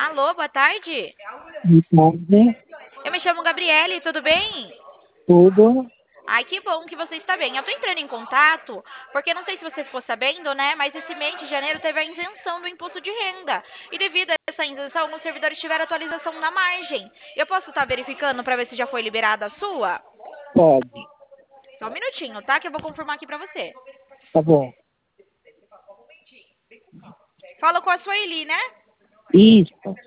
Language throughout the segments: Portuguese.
Alô, boa tarde. Boa tarde, Eu me chamo Gabriele, tudo bem? tudo. Ai, que bom que você está bem. Eu tô entrando em contato porque não sei se você ficou sabendo, né? Mas esse mês de janeiro teve a isenção do imposto de renda. E devido a essa isenção, alguns servidores tiveram atualização na margem. Eu posso estar verificando para ver se já foi liberada a sua? Pode, Só um minutinho, tá? Que eu vou confirmar aqui para você. tá bom. Fala com a Sueli, né? Isso,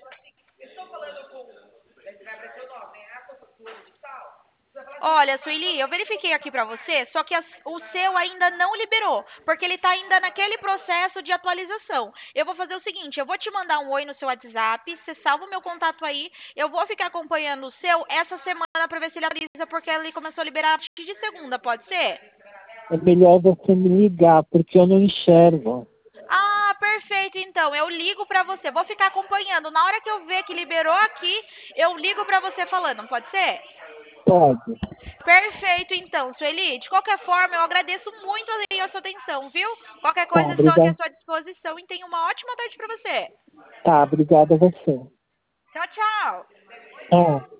Olha, Sueli, eu verifiquei aqui pra você, só que o seu ainda não liberou, porque ele tá ainda naquele processo de atualização. Eu vou fazer o seguinte, eu vou te mandar um oi no seu WhatsApp, você salva o meu contato aí, eu vou ficar acompanhando o seu essa semana pra ver se ele atualiza, porque ele começou a liberar a partir de segunda, pode ser? é melhor você me ligar, porque eu não enxergo. Ah, perfeito, então, eu ligo pra você, vou ficar acompanhando. Na hora que eu ver que liberou aqui, eu ligo pra você falando, pode ser? Pode. Perfeito, então, Sueli. De qualquer forma, eu agradeço muito aí a sua atenção, viu? Qualquer Tá, coisa, estou aqui à obrigado. sua disposição e tenha uma ótima tarde para você. Tá, obrigado a você. Tchau, tchau. Tchau.